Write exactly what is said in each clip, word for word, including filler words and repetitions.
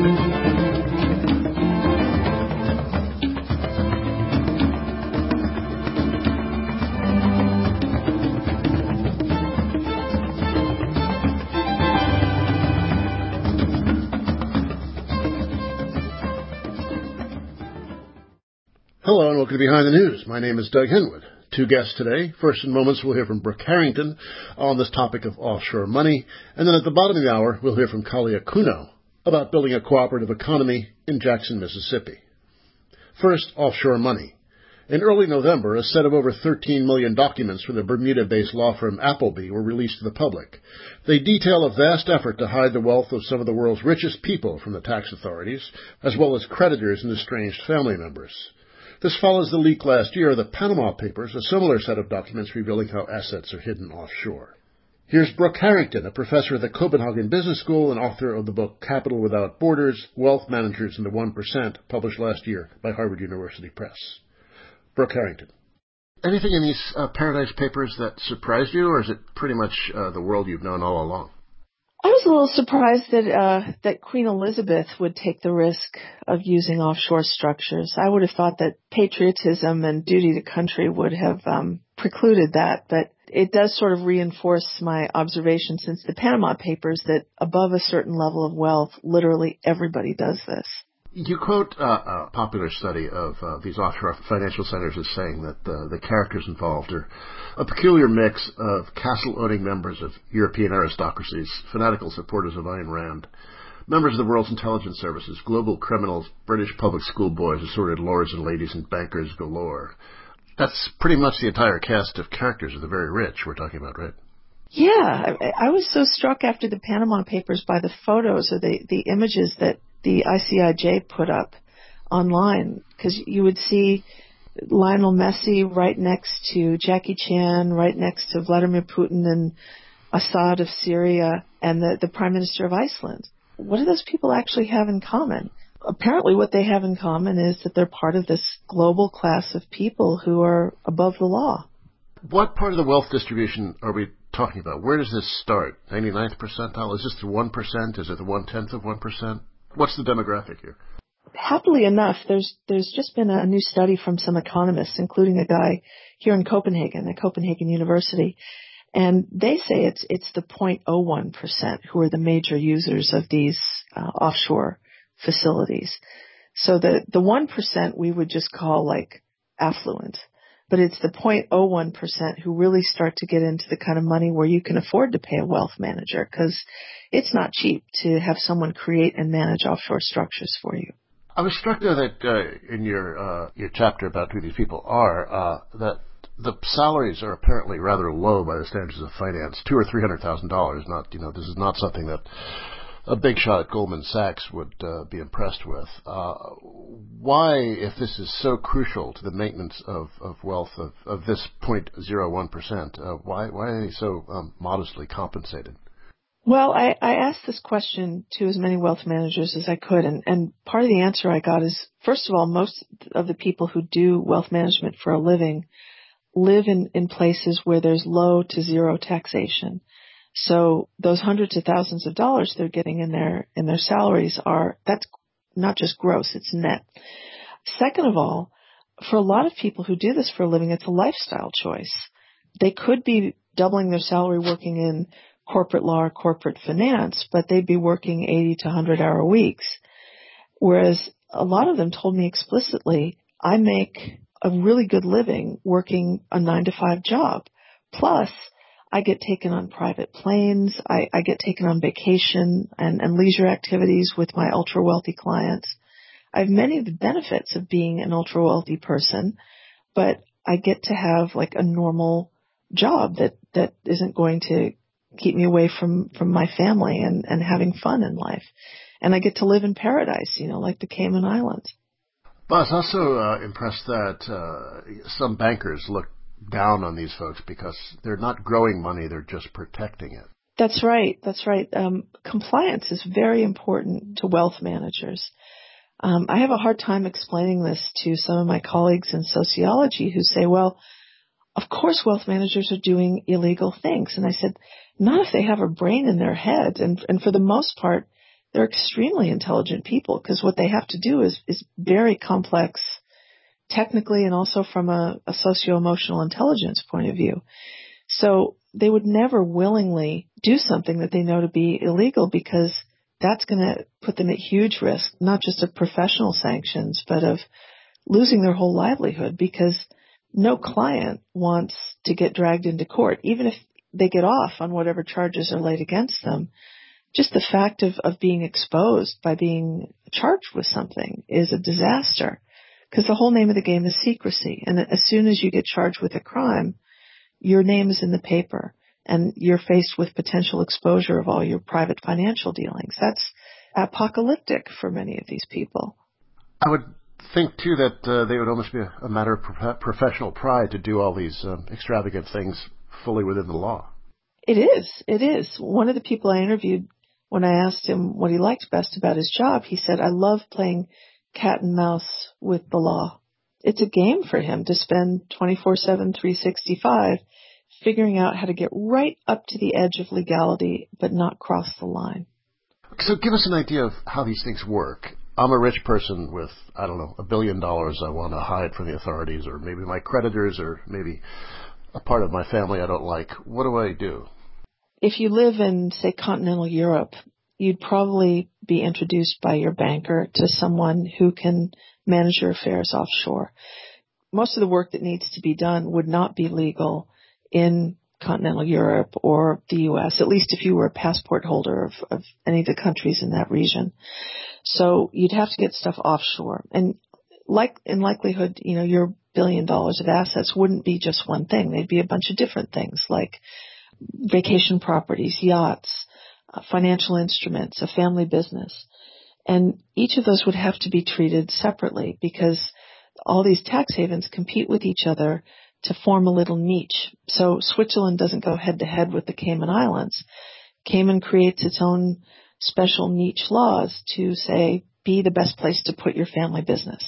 Hello and welcome to Behind the News. My name is Doug Henwood. Two guests today. First in moments, we'll hear from Brooke Harrington on this topic of offshore money. And then at the bottom of the hour, we'll hear from Kalia Kuno about building a cooperative economy in Jackson, Mississippi. First, offshore money. In early November, a set of over thirteen million documents from the Bermuda-based law firm Appleby were released to the public. They detail a vast effort to hide the wealth of some of the world's richest people from the tax authorities, as well as creditors and estranged family members. This follows the leak last year of the Panama Papers, a similar set of documents revealing how assets are hidden offshore. Here's Brooke Harrington, a professor at the Copenhagen Business School and author of the book Capital Without Borders, Wealth Managers and the one percent, published last year by Harvard University Press. Brooke Harrington. Anything in these uh, Paradise Papers that surprised you, or is it pretty much uh, the world you've known all along? I was a little surprised that uh, that Queen Elizabeth would take the risk of using offshore structures. I would have thought that patriotism and duty to country would have um, precluded that, but it does sort of reinforce my observation since the Panama Papers that above a certain level of wealth, literally everybody does this. You quote uh, a popular study of uh, these offshore financial centers as saying that uh, the characters involved are a peculiar mix of castle-owning members of European aristocracies, fanatical supporters of Ayn Rand, members of the world's intelligence services, global criminals, British public school boys, assorted lords and ladies, and bankers galore. That's pretty much the entire cast of characters of the very rich we're talking about, right? Yeah, I, I was so struck after the Panama Papers by the photos or the, the images that the I C I J put up online, because you would see Lionel Messi right next to Jackie Chan, right next to Vladimir Putin and Assad of Syria, and the, the Prime Minister of Iceland. What do those people actually have in common? Apparently what they have in common is that they're part of this global class of people who are above the law. What part of the wealth distribution are we talking about? Where does this start? ninety-ninth percentile? Is this the one percent? Is it the one-tenth of one percent? What's the demographic here? Happily enough, there's there's just been a new study from some economists, including a guy here in Copenhagen, at Copenhagen University, and they say it's it's the zero point zero one percent who are the major users of these uh, offshore facilities. So the the one percent we would just call like affluent, but it's the zero point zero one percent who really start to get into the kind of money where you can afford to pay a wealth manager, because it's not cheap to have someone create and manage offshore structures for you. I was struck, though, that uh, in your uh, your chapter about who these people are, uh, that the salaries are apparently rather low by the standards of finance, two or three hundred thousand dollars. Not, you know, this is not something that a big shot at Goldman Sachs would uh, be impressed with. Uh, why, if this is so crucial to the maintenance of, of wealth of, of this zero point zero one percent, uh, why why are they so um, modestly compensated? Well, I, I asked this question to as many wealth managers as I could, and, and part of the answer I got is, first of all, most of the people who do wealth management for a living live in, in places where there's low to zero taxation. So those hundreds of thousands of dollars they're getting in their in their salaries are, that's not just gross, it's net. Second of all, for a lot of people who do this for a living, it's a lifestyle choice. They could be doubling their salary working in corporate law or corporate finance, but they'd be working eighty to one hundred hour weeks. Whereas a lot of them told me explicitly, I make a really good living working a nine to five job. Plus, I get taken on private planes, I, I get taken on vacation and, and leisure activities with my ultra-wealthy clients. I have many of the benefits of being an ultra-wealthy person, but I get to have like a normal job that, that isn't going to keep me away from, from my family and, and having fun in life. And I get to live in paradise, you know, like the Cayman Islands. But I was also uh, impressed that uh, some bankers look down on these folks because they're not growing money, they're just protecting it. That's right. That's right. Um, compliance is very important to wealth managers. Um, I have a hard time explaining this to some of my colleagues in sociology who say, well, of course wealth managers are doing illegal things. And I said, not if they have a brain in their head. And, and for the most part, they're extremely intelligent people because what they have to do is, is very complex technically and also from a, a socio-emotional intelligence point of view. So they would never willingly do something that they know to be illegal because that's going to put them at huge risk, not just of professional sanctions, but of losing their whole livelihood because no client wants to get dragged into court, even if they get off on whatever charges are laid against them. Just the fact of, of being exposed by being charged with something is a disaster because the whole name of the game is secrecy. And as soon as you get charged with a crime, your name is in the paper and you're faced with potential exposure of all your private financial dealings. That's apocalyptic for many of these people. I would think, too, that uh, they would almost be a, a matter of pro- professional pride to do all these um, extravagant things fully within the law. It is. It is. One of the people I interviewed, when I asked him what he liked best about his job, he said, I love playing cat and mouse with the law. It's a game for him to spend twenty-four seven, three sixty-five figuring out how to get right up to the edge of legality but not cross the line. So give us an idea of how these things work. I'm a rich person with, I don't know, a billion dollars I want to hide from the authorities, or maybe my creditors, or maybe a part of my family I don't like. What do I do? If you live in, say, continental Europe, you'd probably be introduced by your banker to someone who can manage your affairs offshore. Most of the work that needs to be done would not be legal in continental Europe or the U S, at least if you were a passport holder of, of any of the countries in that region. So you'd have to get stuff offshore. And like in likelihood, you know, your billion dollars of assets wouldn't be just one thing. They'd be a bunch of different things like vacation properties, yachts, uh, financial instruments, a family business. And each of those would have to be treated separately because all these tax havens compete with each other to form a little niche. So Switzerland doesn't go head to head with the Cayman Islands. Cayman creates its own special niche laws to say, be the best place to put your family business.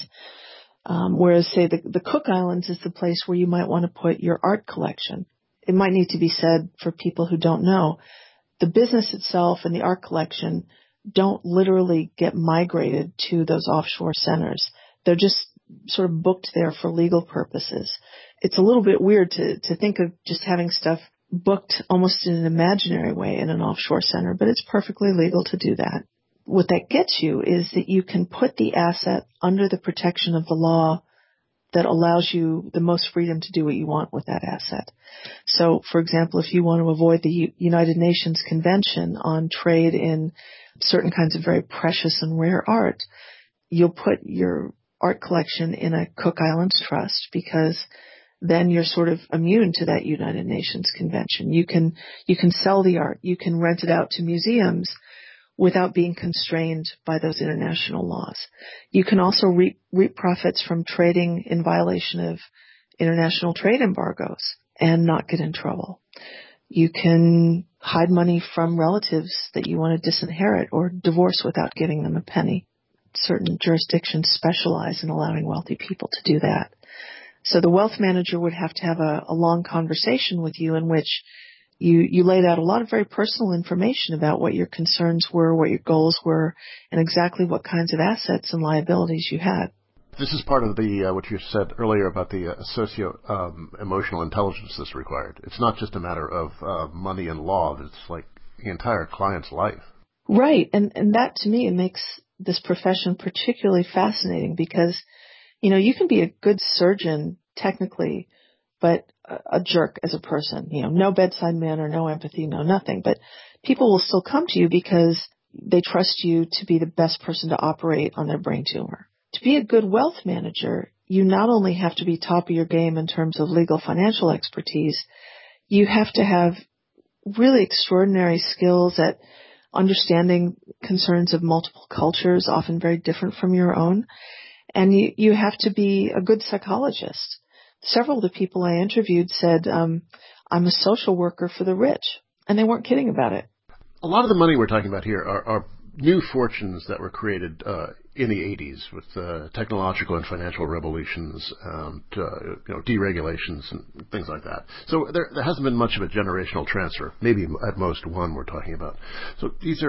Um, whereas, say, the, the Cook Islands is the place where you might want to put your art collection. It might need to be said for people who don't know, the business itself and the art collection don't literally get migrated to those offshore centers. They're just sort of booked there for legal purposes. It's a little bit weird to, to think of just having stuff booked almost in an imaginary way in an offshore center, but it's perfectly legal to do that. What that gets you is that you can put the asset under the protection of the law that allows you the most freedom to do what you want with that asset. So, for example, if you want to avoid the U- United Nations Convention on trade in certain kinds of very precious and rare art, you'll put your art collection in a Cook Islands trust because then you're sort of immune to that United Nations Convention. You can, you can sell the art. You can rent it out to museums without being constrained by those international laws. You can also reap, reap profits from trading in violation of international trade embargoes and not get in trouble. You can hide money from relatives that you want to disinherit or divorce without giving them a penny. Certain jurisdictions specialize in allowing wealthy people to do that. So the wealth manager would have to have a, a long conversation with you in which You, you laid out a lot of very personal information about what your concerns were, what your goals were, and exactly what kinds of assets and liabilities you had. This is part of the uh, what you said earlier about the uh, socio-emotional um, intelligence that's required. It's not just a matter of uh, money and law. It's like the entire client's life. Right. And, and that, to me, makes this profession particularly fascinating because, you know, you can be a good surgeon technically, but a jerk as a person, you know, no bedside manner, no empathy, no nothing. But people will still come to you because they trust you to be the best person to operate on their brain tumor. To be a good wealth manager, you not only have to be top of your game in terms of legal financial expertise, you have to have really extraordinary skills at understanding concerns of multiple cultures, often very different from your own. And you, you have to be a good psychologist. Several of the people I interviewed said, um, I'm a social worker for the rich. And they weren't kidding about it. A lot of the money we're talking about here are, are new fortunes that were created uh, in the eighties with uh, technological and financial revolutions, um, to, uh, you know, deregulations and things like that. So there, there hasn't been much of a generational transfer, maybe at most one we're talking about. So these are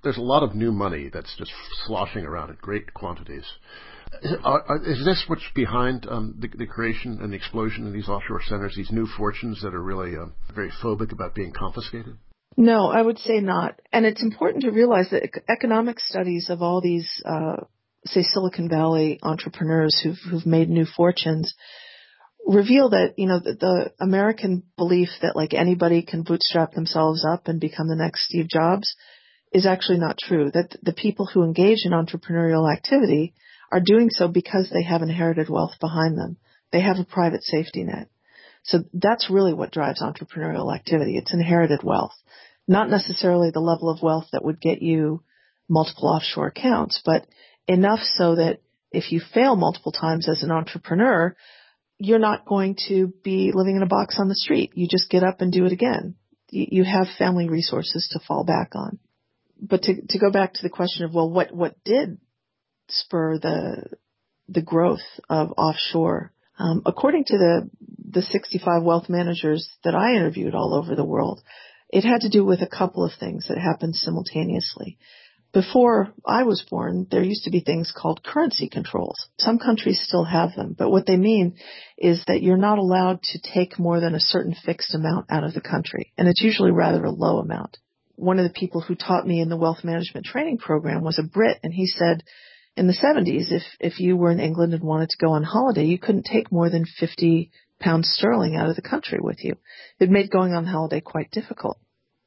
there's a lot of new money that's just sloshing around in great quantities. Is, are, are, is this what's behind um, the, the creation and the explosion of these offshore centers, these new fortunes that are really uh, very phobic about being confiscated? No, I would say not. And it's important to realize that economic studies of all these, uh, say, Silicon Valley entrepreneurs who've, who've made new fortunes reveal that, you know, the, the American belief that like anybody can bootstrap themselves up and become the next Steve Jobs is actually not true. That the people who engage in entrepreneurial activity are doing so because they have inherited wealth behind them. They have a private safety net. So that's really what drives entrepreneurial activity. It's inherited wealth, not necessarily the level of wealth that would get you multiple offshore accounts, but enough so that if you fail multiple times as an entrepreneur, you're not going to be living in a box on the street. You just get up and do it again. You have family resources to fall back on. But to, to go back to the question of, well, what, what did spur the, the growth of offshore? Um, according to the, the sixty-five wealth managers that I interviewed all over the world, it had to do with a couple of things that happened simultaneously. Before I was born, there used to be things called currency controls. Some countries still have them, but what they mean is that you're not allowed to take more than a certain fixed amount out of the country, and it's usually rather a low amount. One of the people who taught me in the wealth management training program was a Brit, and he said in the seventies, if, if you were in England and wanted to go on holiday, you couldn't take more than fifty pounds sterling out of the country with you. It made going on holiday quite difficult.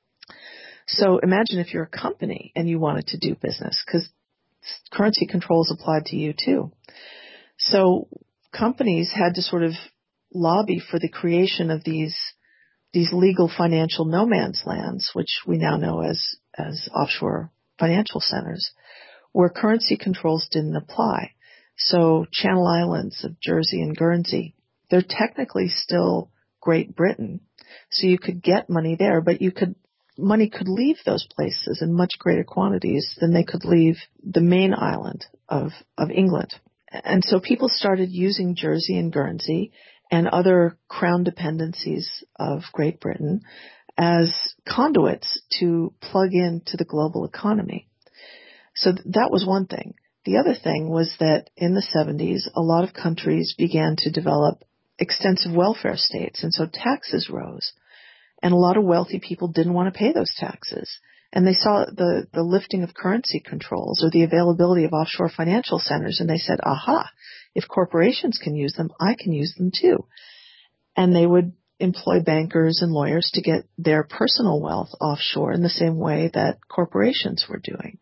So imagine if you're a company and you wanted to do business, because currency controls applied to you too. So companies had to sort of lobby for the creation of these these legal financial no man's lands, which we now know as as offshore financial centers, where currency controls didn't apply. So Channel Islands of Jersey and Guernsey, they're technically still Great Britain, so you could get money there, but you could money could leave those places in much greater quantities than they could leave the main island of, of England. And so people started using Jersey and Guernsey and other crown dependencies of Great Britain as conduits to plug into the global economy. So th- that was one thing. The other thing was that in the seventies, a lot of countries began to develop extensive welfare states, and so taxes rose. And a lot of wealthy people didn't want to pay those taxes. And they saw the, the lifting of currency controls or the availability of offshore financial centers, and they said, aha, if corporations can use them, I can use them too. And they would employ bankers and lawyers to get their personal wealth offshore in the same way that corporations were doing.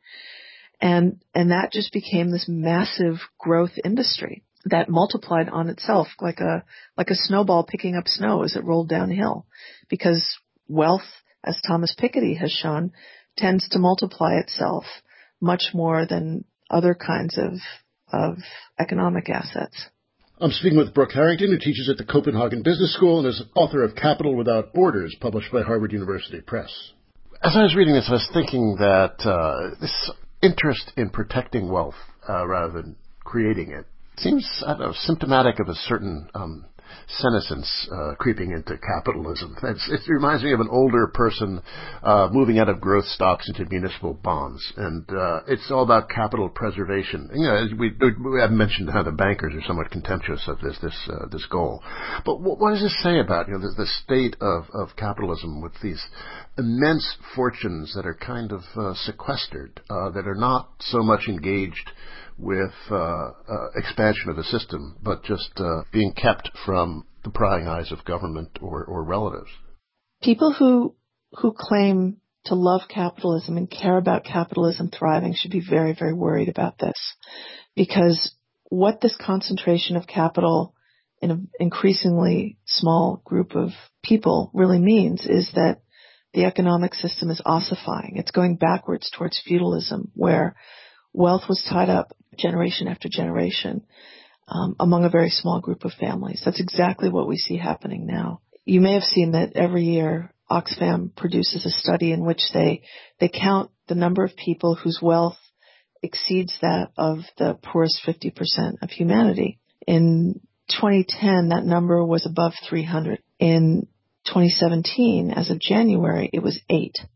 And, and that just became this massive growth industry that multiplied on itself like a, like a snowball picking up snow as it rolled downhill. Because wealth, as Thomas Piketty has shown, tends to multiply itself much more than other kinds of, of economic assets. I'm speaking with Brooke Harrington, who teaches at the Copenhagen Business School and is author of Capital Without Borders, published by Harvard University Press. As I was reading this, I was thinking that uh, this interest in protecting wealth uh, rather than creating it seems, I don't know, symptomatic of a certain um, senescence uh, creeping into capitalism. It's, it reminds me of an older person uh, moving out of growth stocks into municipal bonds, and uh, it's all about capital preservation. You know, we, we have mentioned how the bankers are somewhat contemptuous of this this uh, this goal. But what, what does this say about you know the, the state of, of capitalism with these immense fortunes that are kind of uh, sequestered, uh, that are not so much engaged with uh, uh, expansion of the system, but just uh, being kept from the prying eyes of government or, or relatives? People who who claim to love capitalism and care about capitalism thriving should be very, very worried about this, because what this concentration of capital in an increasingly small group of people really means is that the economic system is ossifying. It's going backwards towards feudalism, where wealth was tied up generation after generation um, among a very small group of families. That's exactly what we see happening now. You may have seen that every year Oxfam produces a study in which they they count the number of people whose wealth exceeds that of the poorest fifty percent of humanity. In twenty ten, that number was above three hundred. In twenty seventeen, as of January, it was eight.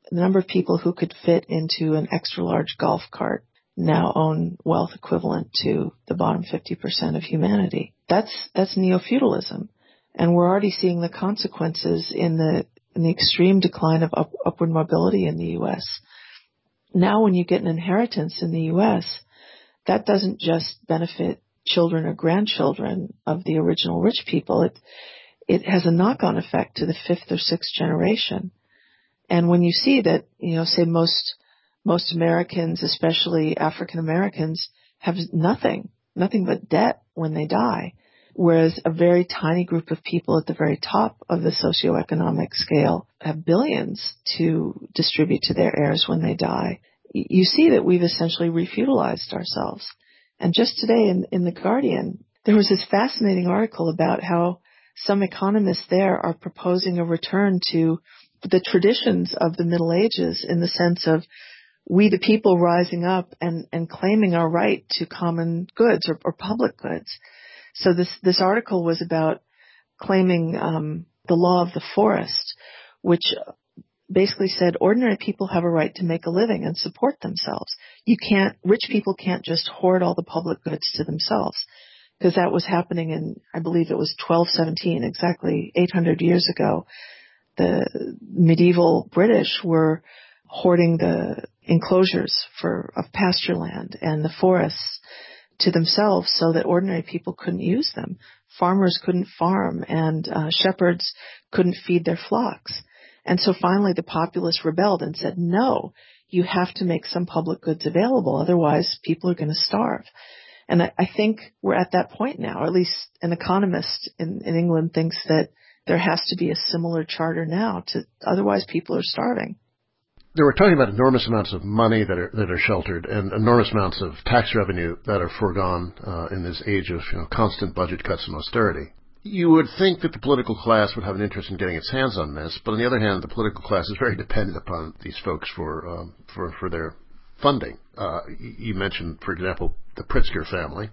the number of people who could fit into an extra large golf cart now own wealth equivalent to the bottom fifty percent of humanity. That's, that's neo-feudalism. And we're already seeing the consequences in the, in the extreme decline of up, upward mobility in the U S. Now when you get an inheritance in the U S, that doesn't just benefit children or grandchildren of the original rich people. It, it has a knock-on effect to the fifth or sixth generation. And when you see that, you know, say most, most Americans, especially African Americans, have nothing, nothing but debt when they die, whereas a very tiny group of people at the very top of the socioeconomic scale have billions to distribute to their heirs when they die, you see that we've essentially refeudalized ourselves. And just today in, in The Guardian, there was this fascinating article about how some economists there are proposing a return to the traditions of the Middle Ages in the sense of we the people rising up and, and claiming our right to common goods or, or public goods. So this, this article was about claiming um, the law of the forest, which basically said ordinary people have a right to make a living and support themselves. You can't, rich people can't just hoard all the public goods to themselves, because that was happening in, I believe it was twelve seventeen, exactly eight hundred years ago. The medieval British were hoarding the enclosures for of pasture land and the forests to themselves so that ordinary people couldn't use them. Farmers couldn't farm, and uh, shepherds couldn't feed their flocks. And so finally the populace rebelled and said, no, you have to make some public goods available, otherwise people are going to starve. And I, I think we're at that point now, or at least an economist in, in England thinks that there has to be a similar charter now, to otherwise people are starving. They were talking about enormous amounts of money that are that are sheltered and enormous amounts of tax revenue that are foregone uh, in this age of you know, constant budget cuts and austerity. You would think that the political class would have an interest in getting its hands on this, but on the other hand, the political class is very dependent upon these folks for um, for for their funding. Uh, you mentioned, for example, the Pritzker family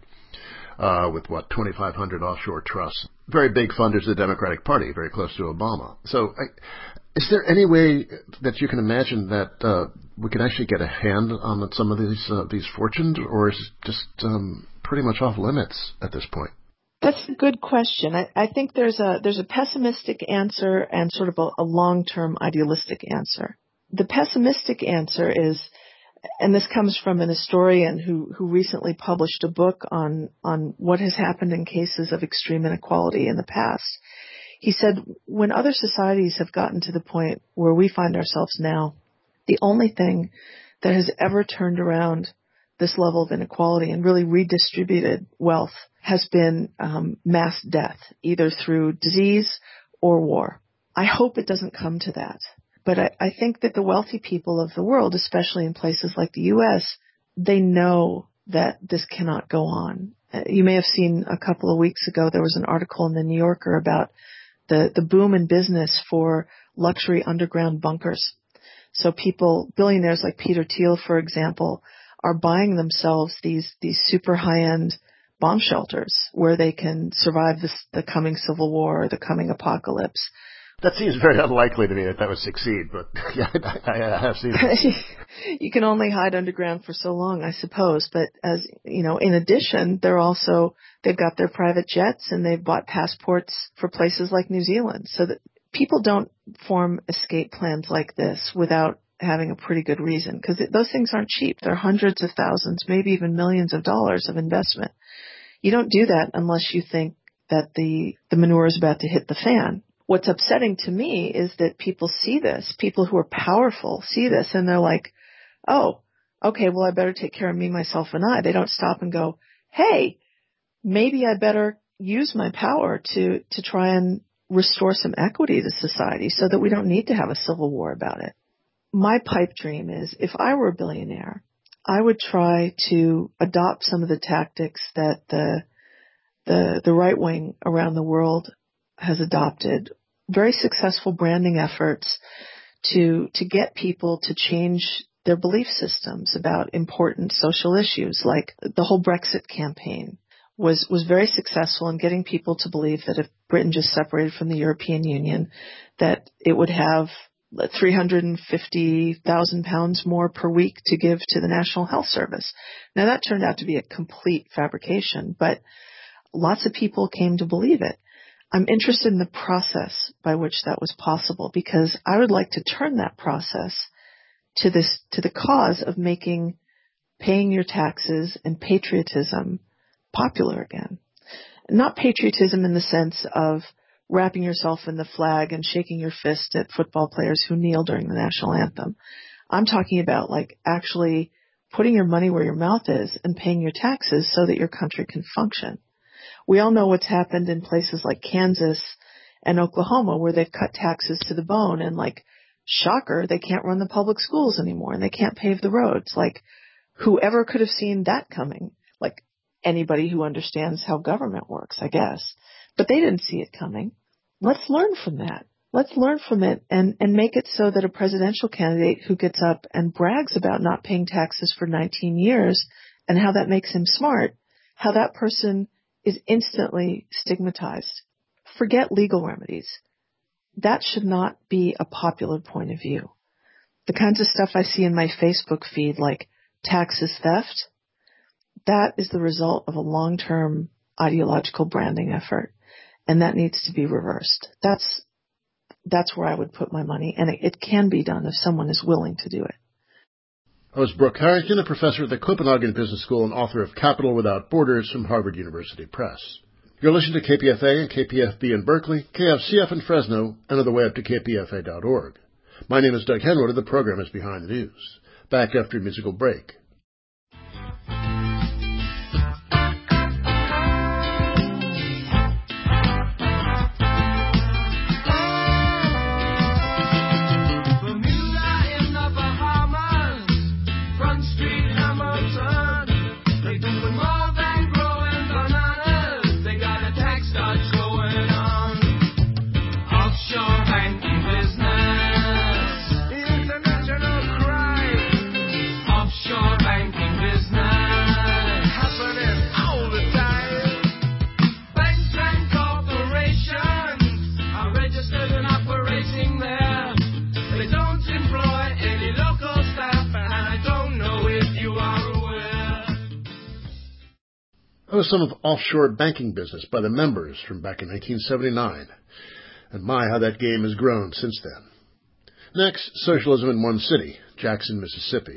uh, with what twenty-five hundred offshore trusts, very big funders of the Democratic Party, very close to Obama. So. I, Is there any way that you can imagine that uh, we can actually get a hand on some of these uh, these fortunes, or is it just um, pretty much off limits at this point? That's a good question. I, I think there's a there's a pessimistic answer and sort of a, a long-term idealistic answer. The pessimistic answer is, and this comes from an historian who, who recently published a book on on what has happened in cases of extreme inequality in the past. He said, when other societies have gotten to the point where we find ourselves now, the only thing that has ever turned around this level of inequality and really redistributed wealth has been um, mass death, either through disease or war. I hope it doesn't come to that. But I, I think that the wealthy people of the world, especially in places like the U S, they know that this cannot go on. Uh, you may have seen a couple of weeks ago, there was an article in the New Yorker about the, the boom in business for luxury underground bunkers. So people, billionaires like Peter Thiel, for example, are buying themselves these, these super high-end bomb shelters where they can survive this, the coming civil war or the coming apocalypse. That seems very unlikely to me that that would succeed, but yeah, I, I have seen it. You can only hide underground for so long, I suppose. But as you know, in addition, they're also they've got their private jets and they've bought passports for places like New Zealand. So that people don't form escape plans like this without having a pretty good reason, because those things aren't cheap. They're hundreds of thousands, maybe even millions of dollars of investment. You don't do that unless you think that the the manure is about to hit the fan. What's upsetting to me is that people see this, people who are powerful see this, and they're like, oh, okay, well, I better take care of me, myself, and I. They don't stop and go, hey, maybe I better use my power to, to try and restore some equity to society so that we don't need to have a civil war about it. My pipe dream is if I were a billionaire, I would try to adopt some of the tactics that the the, the right wing around the world has adopted, very successful branding efforts to to get people to change their belief systems about important social issues, like the whole Brexit campaign was was very successful in getting people to believe that if Britain just separated from the European Union, that it would have three hundred fifty thousand pounds more per week to give to the National Health Service. Now that turned out to be a complete fabrication, but lots of people came to believe it. I'm interested in the process by which that was possible, because I would like to turn that process to this, to the cause of making paying your taxes and patriotism popular again. Not patriotism in the sense of wrapping yourself in the flag and shaking your fist at football players who kneel during the national anthem. I'm talking about like actually putting your money where your mouth is and paying your taxes so that your country can function. We all know what's happened in places like Kansas and Oklahoma where they've cut taxes to the bone, and like, shocker, they can't run the public schools anymore and they can't pave the roads. Like, whoever could have seen that coming? Like, anybody who understands how government works, I guess. But they didn't see it coming. Let's learn from that. Let's learn from it and, and make it so that a presidential candidate who gets up and brags about not paying taxes for nineteen years and how that makes him smart, how that person is instantly stigmatized. Forget legal remedies. That should not be a popular point of view. The kinds of stuff I see in my Facebook feed, like tax is theft, that is the result of a long-term ideological branding effort, and that needs to be reversed. That's that's where I would put my money, and it, it can be done if someone is willing to do it. I was Brooke Harrington, a professor at the Copenhagen Business School and author of Capital Without Borders from Harvard University Press. You're listening to K P F A and K P F B in Berkeley, K F C F in Fresno, and on the web to K P F A dot org. My name is Doug Henwood, and the program is Behind the News. Back after a musical break. That was some of offshore banking business by the members from back in nineteen seventy-nine. And my, how that game has grown since then. Next, socialism in one city, Jackson, Mississippi.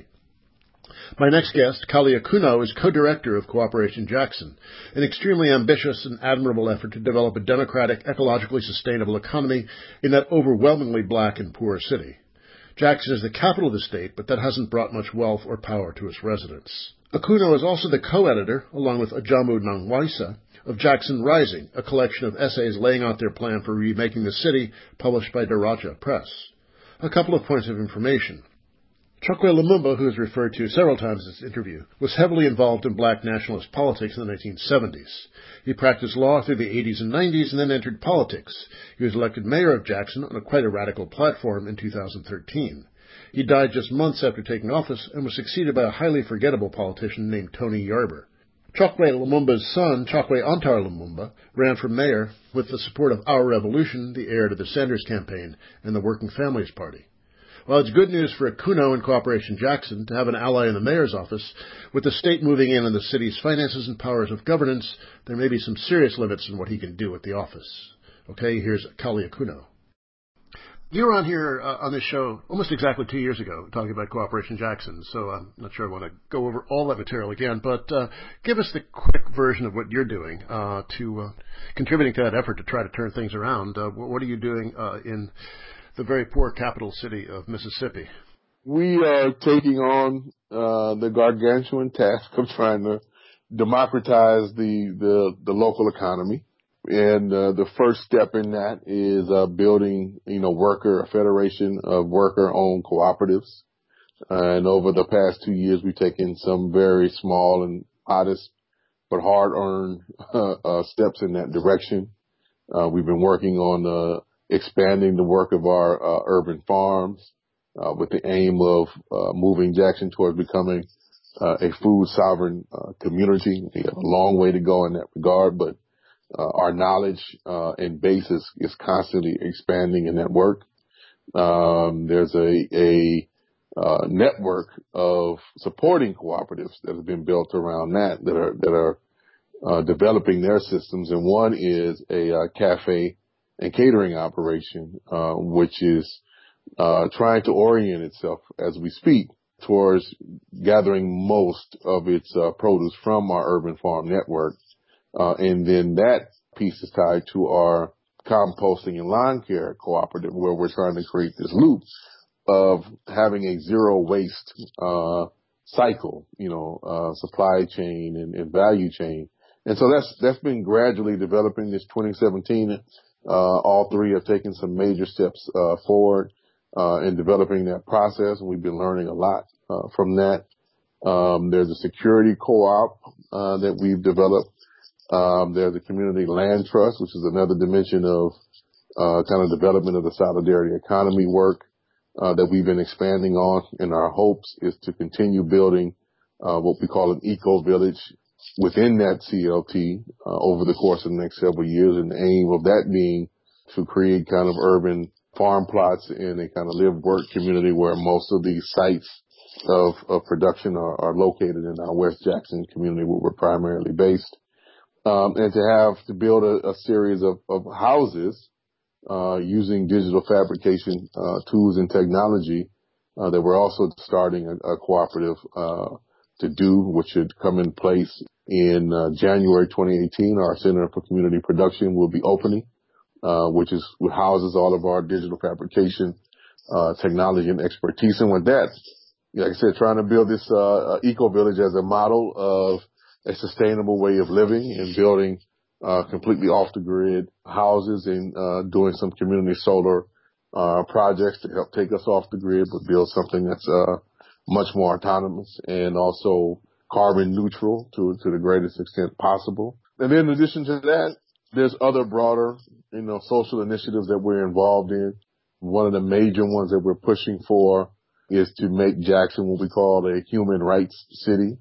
My next guest, Kalia Kuno, is co-director of Cooperation Jackson, an extremely ambitious and admirable effort to develop a democratic, ecologically sustainable economy in that overwhelmingly black and poor city. Jackson is the capital of the state, but that hasn't brought much wealth or power to its residents. Akuno is also the co-editor, along with Ajamu Nangwaisa, of Jackson Rising, a collection of essays laying out their plan for remaking the city, published by Daraja Press. A couple of points of information. Chokwe Lumumba, who is referred to several times in this interview, was heavily involved in black nationalist politics in the nineteen seventies. He practiced law through the eighties and nineties and then entered politics. He was elected mayor of Jackson on a quite a radical platform in two thousand thirteen. He died just months after taking office and was succeeded by a highly forgettable politician named Tony Yarber. Chokwe Lumumba's son, Chokwe Antar Lumumba, ran for mayor with the support of Our Revolution, the heir to the Sanders campaign, and the Working Families Party. While it's good news for Akuno and Cooperation Jackson to have an ally in the mayor's office, with the state moving in on the city's finances and powers of governance, there may be some serious limits in what he can do at the office. Okay, here's Kalia Kuno. You were on here uh, on this show almost exactly two years ago talking about Cooperation Jackson, so I'm not sure I want to go over all that material again, but uh, give us the quick version of what you're doing uh, to uh, contributing to that effort to try to turn things around. Uh, what are you doing uh, in the very poor capital city of Mississippi? We are taking on uh, the gargantuan task of trying to democratize the, the, the local economy. And uh, the first step in that is uh, building, you know, worker, a federation of worker-owned cooperatives. Uh, and over the past two years, we've taken some very small and modest but hard-earned uh, uh, steps in that direction. Uh, we've been working on uh, expanding the work of our uh, urban farms uh, with the aim of uh, moving Jackson towards becoming uh, a food sovereign uh, community. We have a long way to go in that regard, but Uh, our knowledge uh, and basis is constantly expanding in that work. Um, there's a, a uh, network of supporting cooperatives that have been built around that that are that are uh, developing their systems. And one is a uh, cafe and catering operation, uh, which is uh, trying to orient itself as we speak towards gathering most of its uh, produce from our urban farm network. Uh, and then that piece is tied to our composting and lawn care cooperative, where we're trying to create this loop of having a zero waste uh cycle, you know, uh supply chain and, and value chain. And so that's that's been gradually developing. This twenty seventeen, uh all three have taken some major steps uh forward uh in developing that process, and we've been learning a lot uh from that. Um there's a security co-op uh that we've developed. Um, there's a community land trust, which is another dimension of uh, kind of development of the solidarity economy work uh, that we've been expanding on. And our hopes is to continue building uh, what we call an eco village within that C L T uh, over the course of the next several years. And the aim of that being to create kind of urban farm plots in a kind of live work community where most of these sites of, of production are, are located in our West Jackson community, where we're primarily based. Um, and to have to build a, a series of, of houses uh, using digital fabrication uh, tools and technology uh, that we're also starting a, a cooperative uh, to do, which should come in place in uh, January twenty eighteen. Our Center for Community Production will be opening, uh, which is what houses all of our digital fabrication uh, technology and expertise. And with that, like I said, trying to build this uh, eco village as a model of a sustainable way of living and building uh completely off the grid houses and uh doing some community solar uh projects to help take us off the grid, but build something that's uh much more autonomous and also carbon neutral to to the greatest extent possible. And then in addition to that, there's other broader, you know, social initiatives that we're involved in. One of the major ones that we're pushing for is to make Jackson what we call a human rights city.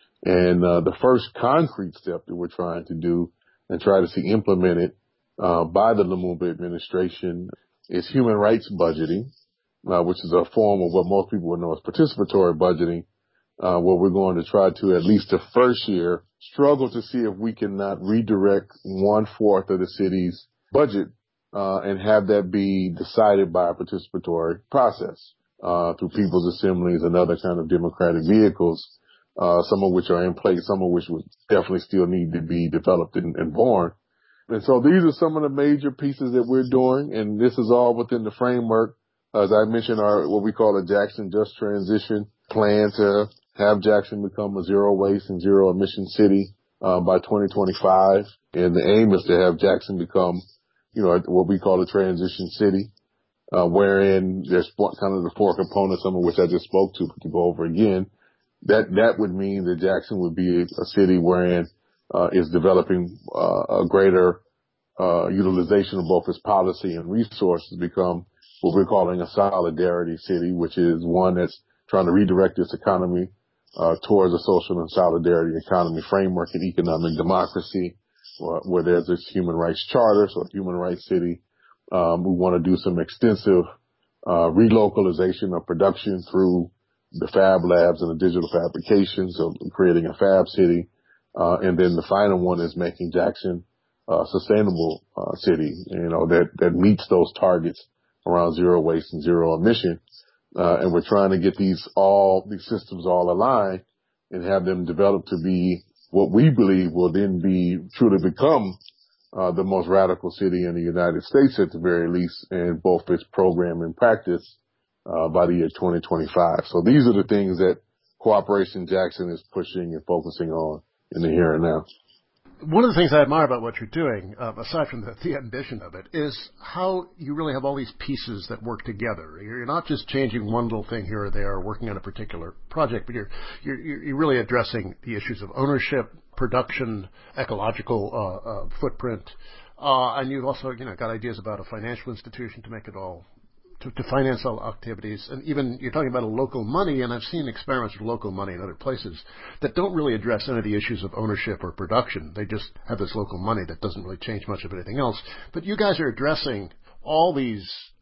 And uh, the first concrete step that we're trying to do and try to see implemented uh, by the Lumumba administration is human rights budgeting, uh, which is a form of what most people would know as participatory budgeting, uh, where we're going to try to, at least the first year, struggle to see if we cannot redirect one-fourth of the city's budget uh, and have that be decided by a participatory process uh, through people's assemblies and other kind of democratic vehicles. Uh, some of which are in place, some of which would definitely still need to be developed and, and born. And so these are some of the major pieces that we're doing, and this is all within the framework, as I mentioned, our what we call a Jackson Just Transition plan to have Jackson become a zero waste and zero emission city uh, by twenty twenty-five. And the aim is to have Jackson become, you know, what we call a transition city, uh, wherein there's kind of the four components, some of which I just spoke to, to go over again. That that would mean that Jackson would be a city wherein uh, is developing uh, a greater uh, utilization of both its policy and resources, become what we're calling a solidarity city, which is one that's trying to redirect its economy uh, towards a social and solidarity economy framework and economic democracy, uh, where there's this human rights charter, so a human rights city. Um, we want to do some extensive uh, relocalization of production through the fab labs and the digital fabrication, so creating a fab city. Uh, and then the final one is making Jackson a sustainable uh, city, you know, that, that meets those targets around zero waste and zero emission. Uh, and we're trying to get these all, these systems all aligned and have them developed to be what we believe will then be truly become uh, the most radical city in the United States at the very least, in both its program and practice. Uh, by the year twenty twenty-five. So these are the things that Cooperation Jackson is pushing and focusing on in the here and now. One of the things I admire about what you're doing, uh, aside from the, the ambition of it, is how you really have all these pieces that work together. You're not just changing one little thing here or there, or working on a particular project, but you're you're, you're really addressing the issues of ownership, production, ecological uh, uh, footprint, uh, and you've also, you know, got ideas about a financial institution to make it all. To, to finance all activities. And even you're talking about a local money, and I've seen experiments with local money in other places that don't really address any of the issues of ownership or production. They just have this local money that doesn't really change much of anything else. But you guys are addressing all these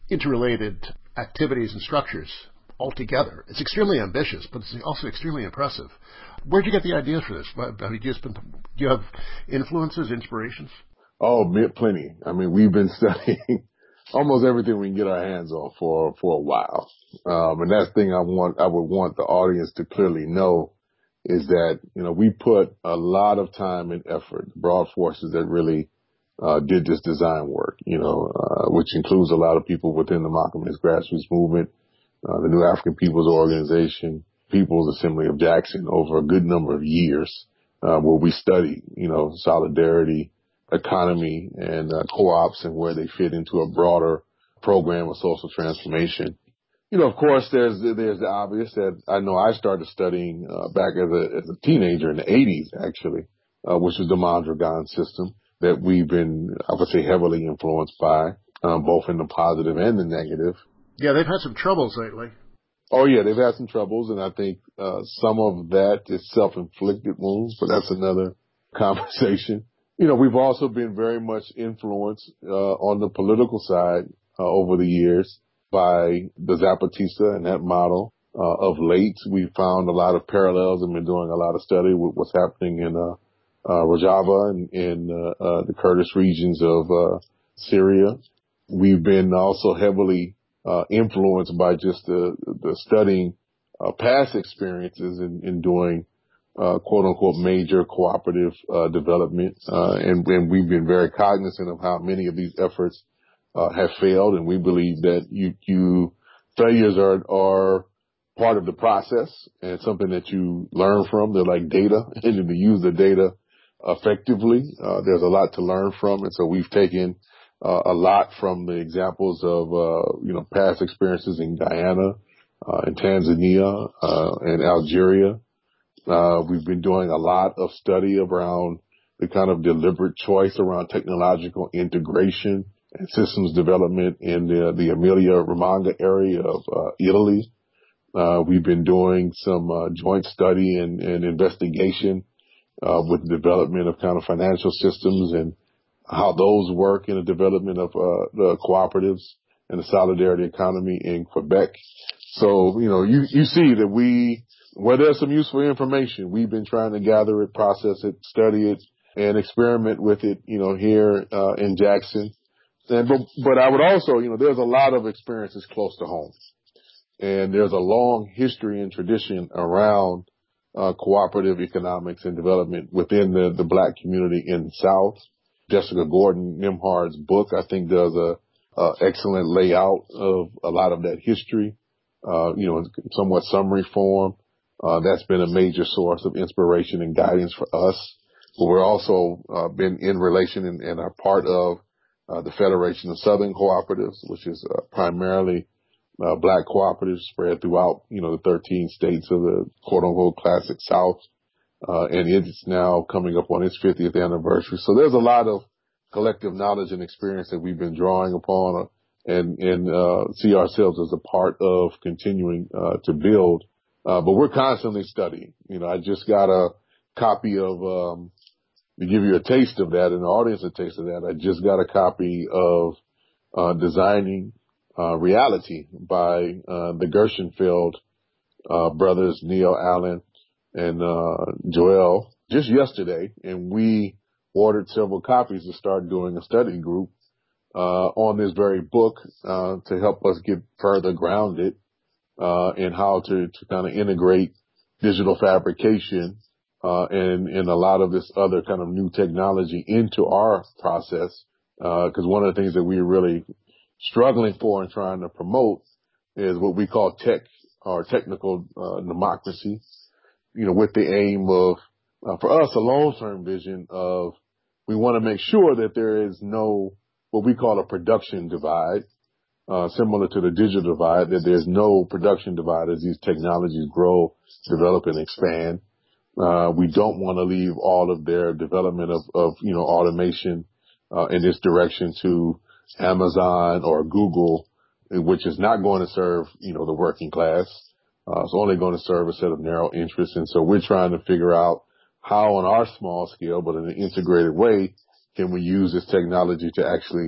interrelated activities and structures altogether. It's extremely ambitious, but it's also extremely impressive. Where'd you get the ideas for this? Have you just been, do you have influences, inspirations? Oh, plenty. I mean, we've been studying almost everything we can get our hands on for, for a while. Um, and that's the thing I want, I would want the audience to clearly know is that, you know, we put a lot of time and effort, broad forces that really, uh, did this design work, you know, uh, which includes a lot of people within the Malcolm X grassroots movement, uh, the New African People's Organization, People's Assembly of Jackson over a good number of years, uh, where we studied, you know, solidarity, economy, and uh, co-ops and where they fit into a broader program of social transformation. You know, of course, there's there's the obvious that I know I started studying uh, back as a, as a teenager in the eighties, actually, uh, which was the Mondragon system that we've been, I would say, heavily influenced by, um, both in the positive and the negative. Yeah, they've had some troubles lately. Oh, yeah, they've had some troubles, and I think uh, some of that is self-inflicted wounds, but that's another conversation. You know, we've also been very much influenced uh, on the political side uh, over the years by the Zapatista and that model. Uh, of late, we found a lot of parallels and been doing a lot of study with what's happening in uh, uh, Rojava and in uh, uh, the Kurdish regions of uh, Syria. We've been also heavily uh, influenced by just the, the studying uh, past experiences in, in doing Uh, quote unquote major cooperative, uh, development. Uh, and, and we've been very cognizant of how many of these efforts, uh, have failed. And we believe that you, you, failures are, are part of the process and something that you learn from. They're like data, and to use the data effectively, uh, there's a lot to learn from. And so we've taken, uh, a lot from the examples of, uh, you know, past experiences in Guyana, uh, in Tanzania, uh, and Algeria. Uh, we've been doing a lot of study around the kind of deliberate choice around technological integration and systems development in the, the Emilia-Romagna area of uh, Italy. Uh, we've been doing some uh, joint study and, and investigation uh, with the development of kind of financial systems and how those work in the development of uh, the cooperatives and the solidarity economy in Quebec. So, you know, you, you see that we, where there's some useful information, we've been trying to gather it, process it, study it, and experiment with it, you know, here uh, in Jackson. And but, but I would also, you know, there's a lot of experiences close to home. And there's a long history and tradition around uh, cooperative economics and development within the, the Black community in the South. Jessica Gordon Nimhard's book, I think, does a, a excellent layout of a lot of that history, uh, you know, in somewhat summary form. Uh, that's been a major source of inspiration and guidance for us. But we're also uh, been in relation and, and are part of uh, the Federation of Southern Cooperatives, which is uh, primarily uh, Black cooperatives spread throughout, you know, the thirteen states of the quote-unquote classic South. Uh, and it's now coming up on its fiftieth anniversary. So there's a lot of collective knowledge and experience that we've been drawing upon uh, and, and uh, see ourselves as a part of continuing uh, to build. Uh, but we're constantly studying. You know, I just got a copy of, um, to give you a taste of that and the audience a taste of that, I just got a copy of, uh, Designing, uh, Reality by, uh, the Gershenfeld, uh, brothers, Neil Allen and, uh, Joel just yesterday. And we ordered several copies to start doing a study group, uh, on this very book, uh, to help us get further grounded Uh, and how to, to kind of integrate digital fabrication, uh, and, and a lot of this other kind of new technology into our process. Uh, cause one of the things that we're really struggling for and trying to promote is what we call tech or technical, uh, democracy, you know, with the aim of, uh, for us, a long-term vision of we want to make sure that there is no, what we call a production divide. Uh, similar to the digital divide, that there's no production divide as these technologies grow, develop, and expand. Uh, we don't want to leave all of their development of, of you know, automation uh, in this direction to Amazon or Google, which is not going to serve, you know, the working class. Uh, it's only going to serve a set of narrow interests. And so we're trying to figure out how on our small scale, but in an integrated way, can we use this technology to actually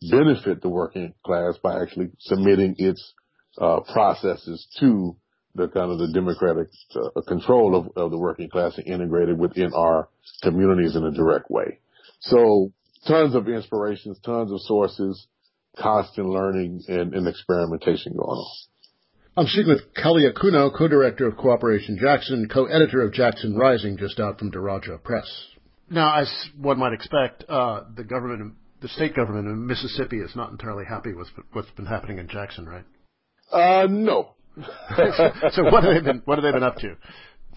benefit the working class by actually submitting its uh, processes to the kind of the democratic uh, control of, of the working class and integrated within our communities in a direct way. So tons of inspirations, tons of sources, constant learning and, and experimentation going on. I'm speaking with Kalia Kuno, co-director of Cooperation Jackson, co-editor of Jackson Rising, just out from Daraja Press. Now, as one might expect, uh, the government, the state government in Mississippi is not entirely happy with what's been happening in Jackson, right? Uh, no. So what have they been, what have they been up to?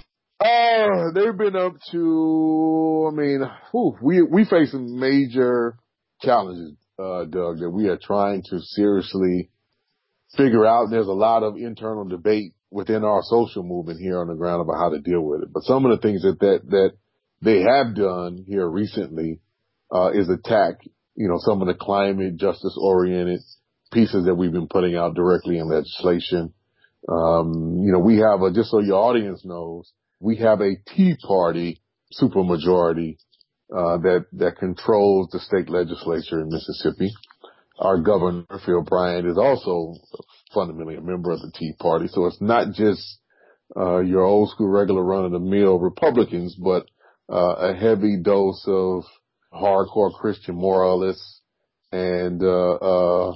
Uh, they've been up to, I mean, whew, we, we face some major challenges, uh, Doug, that we are trying to seriously figure out. There's a lot of internal debate within our social movement here on the ground about how to deal with it. But some of the things that, that, that they have done here recently, uh, is attack, you know, some of the climate justice oriented pieces that we've been putting out directly in legislation. Um, you know, we have a, just so your audience knows, we have a Tea Party supermajority, uh, that, that controls the state legislature in Mississippi. Our governor, Phil Bryant, is also fundamentally a member of the Tea Party. So it's not just, uh, your old school regular run of the mill Republicans, but, uh, a heavy dose of hardcore Christian moralists and, uh, uh,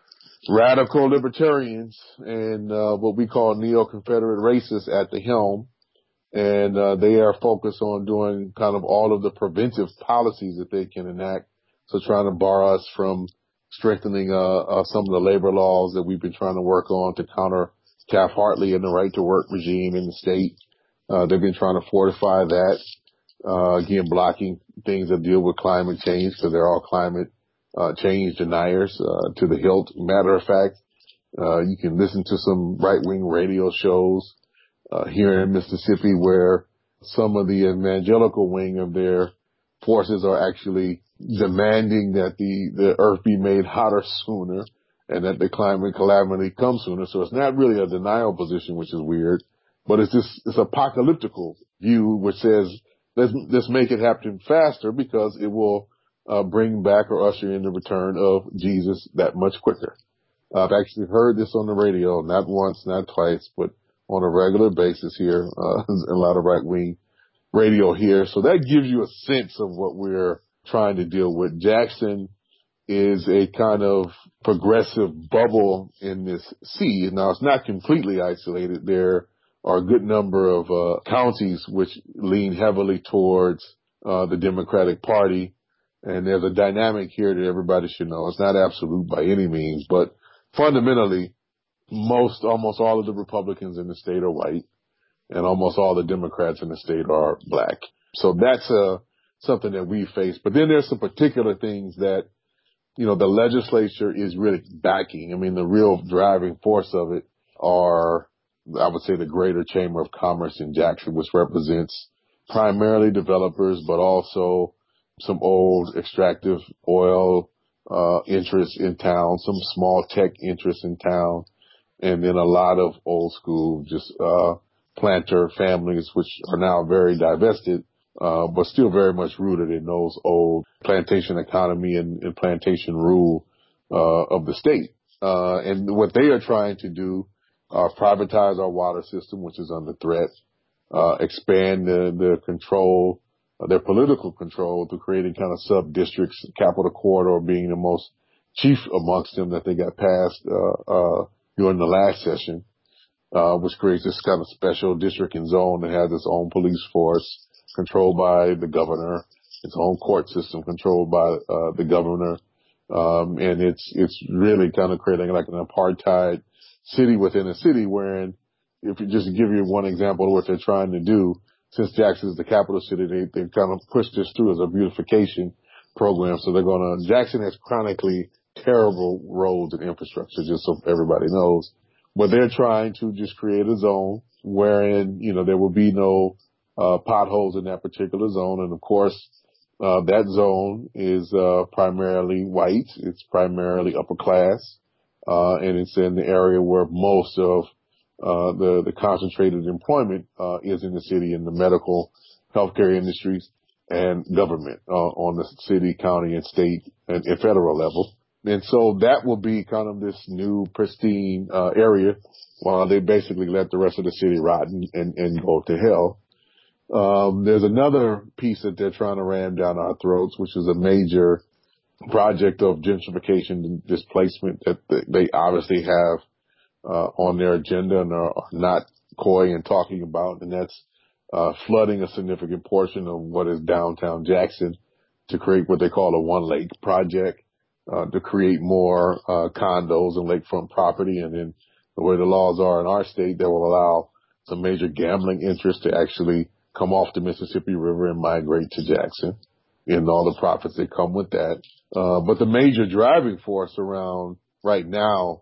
radical libertarians and, uh, what we call neo-Confederate racists at the helm. And, uh, they are focused on doing kind of all of the preventive policies that they can enact. So trying to bar us from strengthening, uh, uh, some of the labor laws that we've been trying to work on to counter Taft-Hartley and the right to work regime in the state. Uh, they've been trying to fortify that, uh, again, blocking things that deal with climate change because they're all climate, uh, change deniers, uh, to the hilt. Matter of fact, uh, you can listen to some right-wing radio shows, uh, here in Mississippi where some of the evangelical wing of their forces are actually demanding that the, the earth be made hotter sooner and that the climate calamity come sooner. So it's not really a denial position, which is weird, but it's this, it's apocalyptical view, which says, let's, let's make it happen faster because it will, uh, bring back or usher in the return of Jesus that much quicker. I've actually heard this on the radio, not once, not twice, but on a regular basis here, uh, a lot of right wing radio here. So that gives you a sense of what we're trying to deal with. Jackson is a kind of progressive bubble in this sea. Now, it's not completely isolated. There are a good number of uh, counties which lean heavily towards uh, the Democratic Party. And there's a dynamic here that everybody should know. It's not absolute by any means, but fundamentally, most, almost all of the Republicans in the state are white, and almost all the Democrats in the state are black. So that's uh, something that we face. But then there's some particular things that, you know, the legislature is really backing. I mean, the real driving force of it are, I would say, the Greater Chamber of Commerce in Jackson, which represents primarily developers, but also some old extractive oil uh interests in town, some small tech interests in town, and then a lot of old school just uh planter families, which are now very divested, uh but still very much rooted in those old plantation economy and, and plantation rule uh of the state. Uh and what they are trying to do are privatize our water system, which is under threat, uh expand the, the control, Uh, their political control through creating kind of sub-districts, Capital Corridor being the most chief amongst them that they got passed uh, uh, during the last session, uh, which creates this kind of special district and zone that has its own police force controlled by the governor, its own court system controlled by uh, the governor, um, and it's it's really kind of creating like an apartheid city within a city. Wherein, if you just give you one example of what they're trying to do. Since Jackson is the capital city, they, they've kind of pushed this through as a beautification program. So they're going to, Jackson has chronically terrible roads and infrastructure, just so everybody knows. But they're trying to just create a zone wherein, you know, there will be no, uh, potholes in that particular zone. And of course, uh, that zone is, uh, primarily white. It's primarily upper class. Uh, and it's in the area where most of Uh, the, the concentrated employment, uh, is in the city in the medical healthcare industries and government, uh, on the city, county and state and, and federal level. And so that will be kind of this new pristine uh, area while they basically let the rest of the city rot and, and, and go to hell. Um, there's another piece that they're trying to ram down our throats, which is a major project of gentrification and displacement that they obviously have uh, on their agenda and are, are not coy in talking about, and that's uh, flooding a significant portion of what is downtown Jackson to create what they call a One Lake project, uh, to create more uh, condos and lakefront property. And then the way the laws are in our state, that will allow some major gambling interests to actually come off the Mississippi River and migrate to Jackson, and all the profits that come with that. Uh, but the major driving force around right now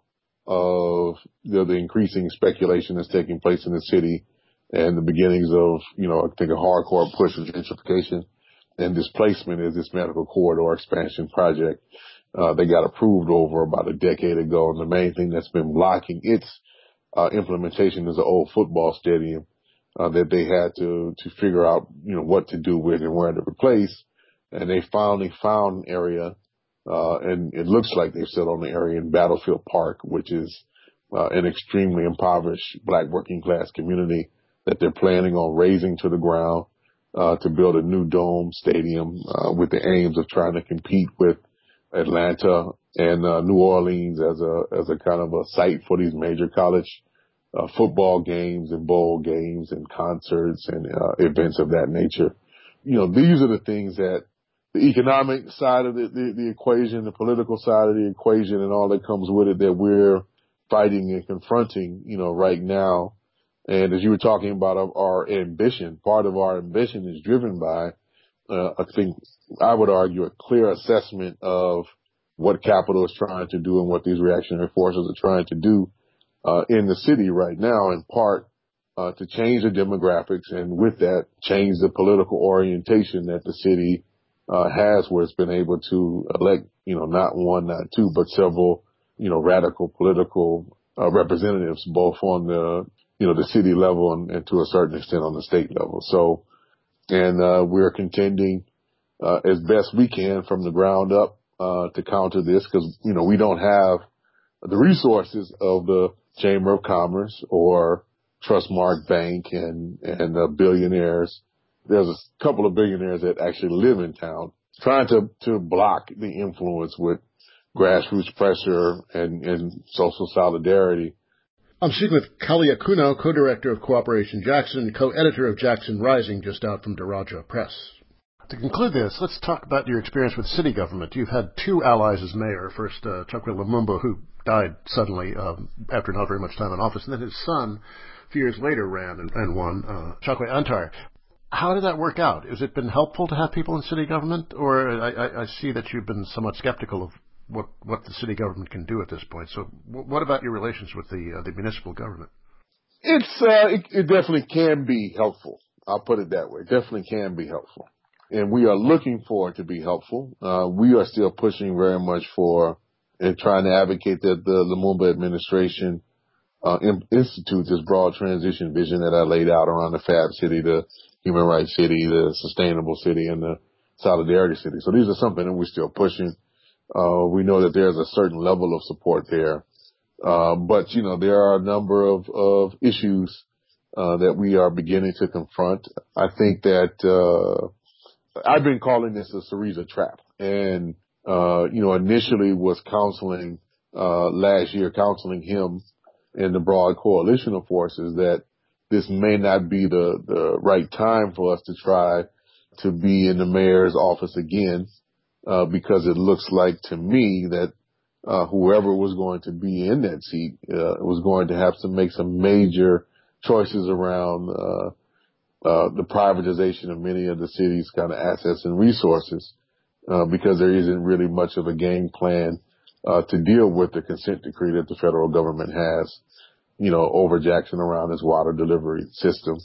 of you know, the increasing speculation that's taking place in the city and the beginnings of, you know, I think a hardcore push of gentrification and displacement is this medical corridor expansion project. Uh, they got approved over about a decade ago, and the main thing that's been blocking its uh, implementation is an old football stadium uh, that they had to to figure out, you know, what to do with and where to replace. And they finally found an area, uh, and it looks like they've settled on the area in Battlefield Park, which is uh, an extremely impoverished black working class community that they're planning on razing to the ground uh, to build a new dome stadium uh, with the aims of trying to compete with Atlanta and uh, New Orleans as a as a kind of a site for these major college uh, football games and bowl games and concerts and uh, events of that nature. You know, these are the things that the economic side of the, the, the equation, the political side of the equation, and all that comes with it that we're fighting and confronting, you know, right now. And as you were talking about our, our ambition, part of our ambition is driven by, uh, I think I would argue, a clear assessment of what capital is trying to do and what these reactionary forces are trying to do uh, in the city right now, in part uh, to change the demographics and with that change the political orientation that the city uh, has, where it's been able to elect, you know, not one, not two, but several, you know, radical political uh, representatives, both on the, you know, the city level and, and to a certain extent on the state level. So, and uh, we're contending uh, as best we can from the ground up uh, to counter this, because, you know, we don't have the resources of the Chamber of Commerce or Trustmark Bank and, and uh, billionaires. There's a couple of billionaires that actually live in town trying to, to block the influence with grassroots pressure and, and social solidarity. I'm speaking with Kalia Kuno, co-director of Cooperation Jackson, co-editor of Jackson Rising, just out from Daraja Press. To conclude this, let's talk about your experience with city government. You've had two allies as mayor. First, uh, Chokwe Lumumba, who died suddenly um, after not very much time in office, and then his son, a few years later, ran and, and won, uh, Chokwe Antar. How did that work out? Has it been helpful to have people in city government? Or I, I, I see that you've been somewhat skeptical of what what the city government can do at this point. So w- what about your relations with the uh, the municipal government? It's uh, it, it definitely can be helpful. I'll put it that way. It definitely can be helpful. And we are looking for it to be helpful. Uh, we are still pushing very much for and trying to advocate that the Lumumba administration uh, institute this broad transition vision that I laid out around the Fab City, the Human Rights City, the Sustainable City, and the Solidarity City. So these are something that we're still pushing. Uh, we know that there's a certain level of support there. Uh, but, you know, there are a number of, of issues, uh, that we are beginning to confront. I think that, uh, I've been calling this a Syriza trap, and, uh, you know, initially was counseling, uh, last year, counseling him and the broad coalition of forces that this may not be the, the right time for us to try to be in the mayor's office again. Uh, because it looks like to me that uh, whoever was going to be in that seat uh, was going to have to make some major choices around uh, uh, the privatization of many of the city's kind of assets and resources, uh, because there isn't really much of a game plan uh, to deal with the consent decree that the federal government has, you know, over Jackson around its water delivery system.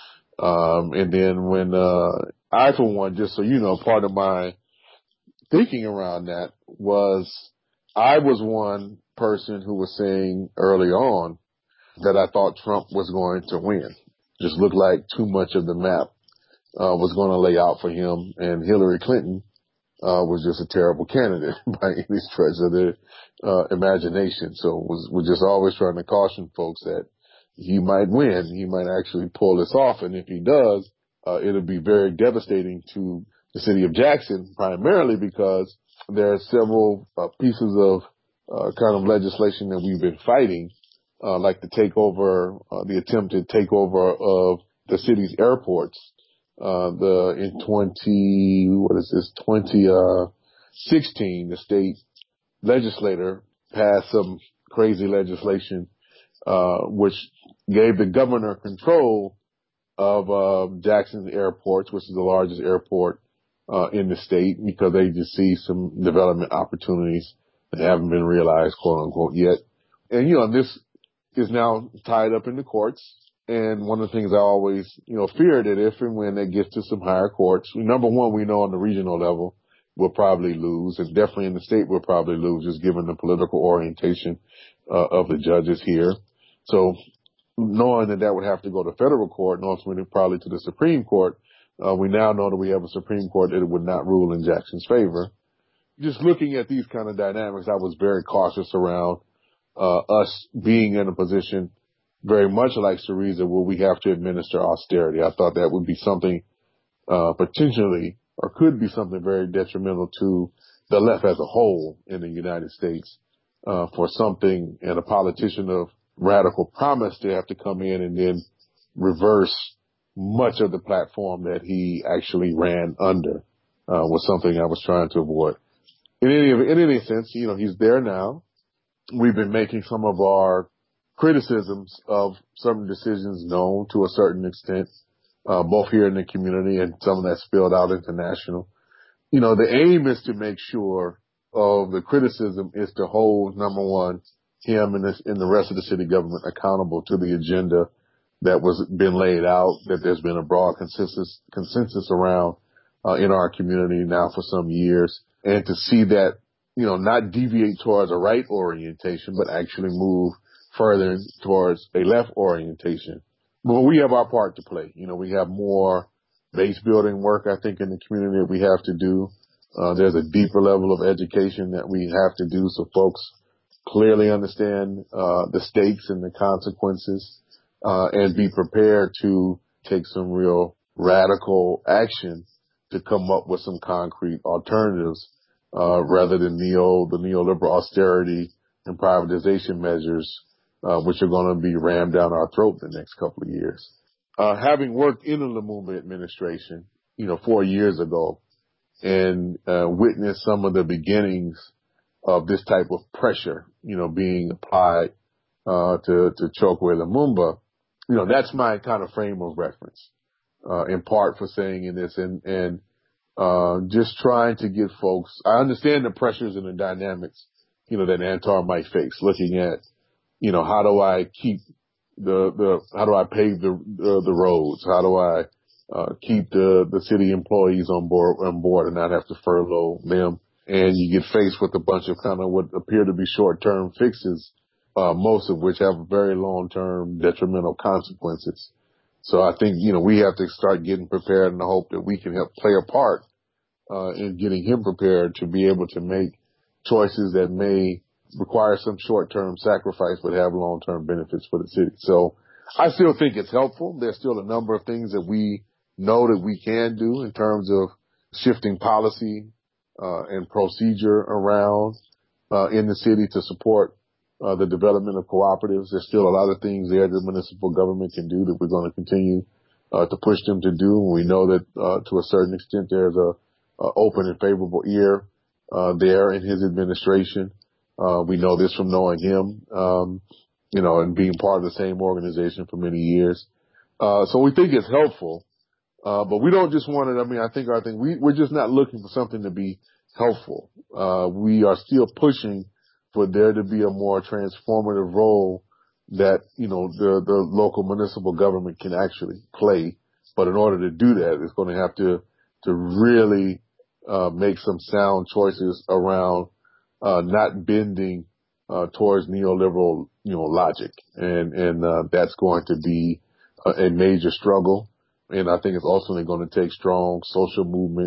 Um, and then when uh, I, for one, just so you know, part of my thinking around that was I was one person who was saying early on that I thought Trump was going to win. Just looked like too much of the map uh, was going to lay out for him, and Hillary Clinton uh, was just a terrible candidate by any stretch of the uh, imagination. So was, we're just always trying to caution folks that he might win. He might actually pull this off. And if he does, uh, it'll be very devastating to the city of Jackson, primarily because there are several uh, pieces of uh, kind of legislation that we've been fighting, uh, like the takeover, uh, the attempted takeover of the city's airports. Uh, the, in twenty, what is this, twenty sixteen, the state legislator passed some crazy legislation, uh, which gave the governor control of, uh, Jackson's airports, which is the largest airport, uh, in the state, because they just see some development opportunities that haven't been realized, quote unquote, yet. And, you know, this is now tied up in the courts. And one of the things I always, you know, fear that if and when it gets to some higher courts, number one, we know on the regional level, we'll probably lose, and definitely in the state we'll probably lose, just given the political orientation uh, of the judges here. So knowing that that would have to go to federal court and ultimately probably to the Supreme Court, uh, we now know that we have a Supreme Court that would not rule in Jackson's favor. Just looking at these kind of dynamics, I was very cautious around uh, us being in a position very much like Syriza, where we have to administer austerity. I thought that would be something uh, potentially, or could be something very detrimental to the left as a whole in the United States, uh, for something and a politician of radical promise to have to come in and then reverse much of the platform that he actually ran under, uh, was something I was trying to avoid. In any, in any sense, you know, he's there now. We've been making some of our criticisms of certain decisions known to a certain extent, uh, both here in the community and some of that spilled out international. You know, the aim is to make sure of the criticism is to hold, number one, him and, this, and the rest of the city government accountable to the agenda that was been laid out, that there's been a broad consensus, consensus around, uh, in our community now for some years, and to see that, you know, not deviate towards a right orientation, but actually move further towards a left orientation. But we have our part to play. You know, we have more base building work, I think, in the community that we have to do. Uh, there's a deeper level of education that we have to do so folks clearly understand, uh, the stakes and the consequences, uh, and be prepared to take some real radical action to come up with some concrete alternatives, uh, rather than neo, the neoliberal austerity and privatization measures, Uh, which are going to be rammed down our throat the next couple of years. Uh, having worked in the Lumumba administration, you know, four years ago and, uh, witnessed some of the beginnings of this type of pressure, you know, being applied, uh, to, to Chokwe Lumumba, you know, that's my kind of frame of reference, uh, in part for saying in this and, and, uh, just trying to get folks, I understand the pressures and the dynamics, you know, that Antar might face, looking at, you know, how do I keep the, the, how do I pave the, uh, the roads? How do I, uh, keep the, the city employees on board, on board and not have to furlough them? And you get faced with a bunch of kind of what appear to be short-term fixes, uh, most of which have very long-term detrimental consequences. So I think, you know, we have to start getting prepared in the hope that we can help play a part, uh, in getting him prepared to be able to make choices that may require some short-term sacrifice but have long-term benefits for the city. So I still think it's helpful. There's still a number of things that we know that we can do in terms of shifting policy uh, and procedure around uh, in the city to support uh, the development of cooperatives. There's still a lot of things there that municipal government can do that we're going to continue uh, to push them to do. We know that uh, to a certain extent there's a, a open and favorable ear uh, there in his administration. Uh, we know this from knowing him, um, you know, and being part of the same organization for many years. Uh, so we think it's helpful, uh, but we don't just want it. I mean, I think our thing, we, we're just not looking for something to be helpful. Uh, we are still pushing for there to be a more transformative role that, you know, the, the local municipal government can actually play. But in order to do that, it's going to have to, to really, uh, make some sound choices around Uh, not bending, uh, towards neoliberal, you know, logic. And, and, uh, that's going to be a, a major struggle. And I think it's ultimately going to take strong social movement,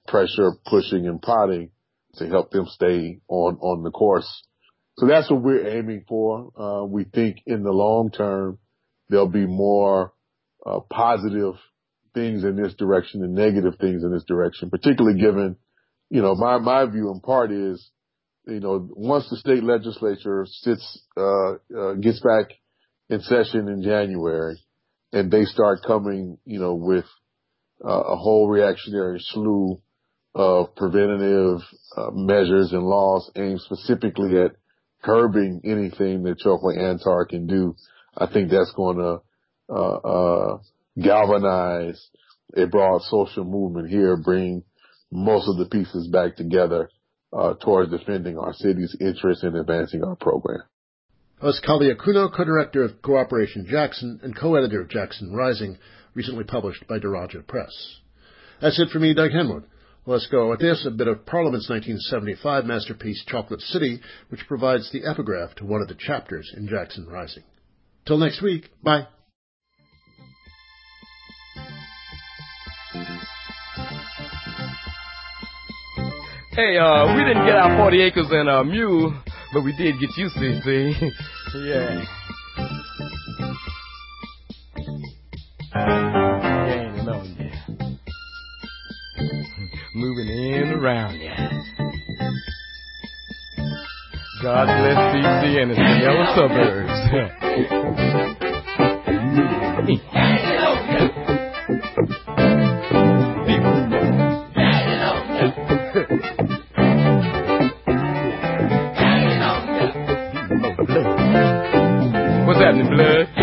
pressure, pushing, and prodding to help them stay on, on the course. So that's what we're aiming for. Uh, we think in the long term, there'll be more uh, positive things in this direction than negative things in this direction, particularly given, you know, my, my view in part is, you know, once the state legislature sits, uh, uh, gets back in session in January and they start coming, you know, with uh, a whole reactionary slew of preventative uh, measures and laws aimed specifically at curbing anything that Chokwe Antar can do, I think that's going to uh, uh, galvanize a broad social movement here, bring most of the pieces back together uh, towards defending our city's interests and advancing our program. That's Kali Akuno, co-director of Cooperation Jackson and co-editor of Jackson Rising, recently published by Daraja Press. That's it for me, Doug Henwood. Let's go with this, a bit of Parliament's nineteen seventy-five masterpiece Chocolate City, which provides the epigraph to one of the chapters in Jackson Rising. Till next week, bye. Hey, uh, we didn't get our forty acres and a mule, but we did get you, C C. Yeah. You ain't alone yet. Moving in and around, yeah. God bless C C and his yellow suburbs. What's happening, blood?